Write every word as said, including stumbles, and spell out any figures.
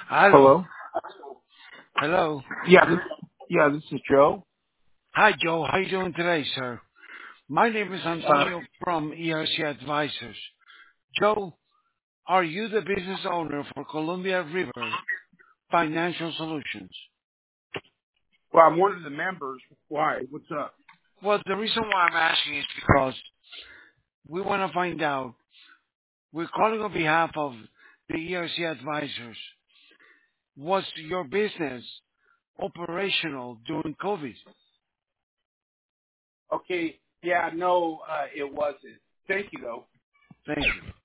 Hello. Hello. Hello. Yeah, this, yeah, this is Joe. Hi, Joe. How you doing today, sir? My name is Uh, Antonio from E R C Advisors. Joe, are you the business owner for Columbia River Financial Solutions? well, I'm one of the members. Why? What's up? Well, the reason why I'm asking is because we want to find out. We're calling on behalf of the E R C Advisors. Was your business operational during COVID? Okay. Yeah, no, uh, it wasn't. Thank you, though. Thank you.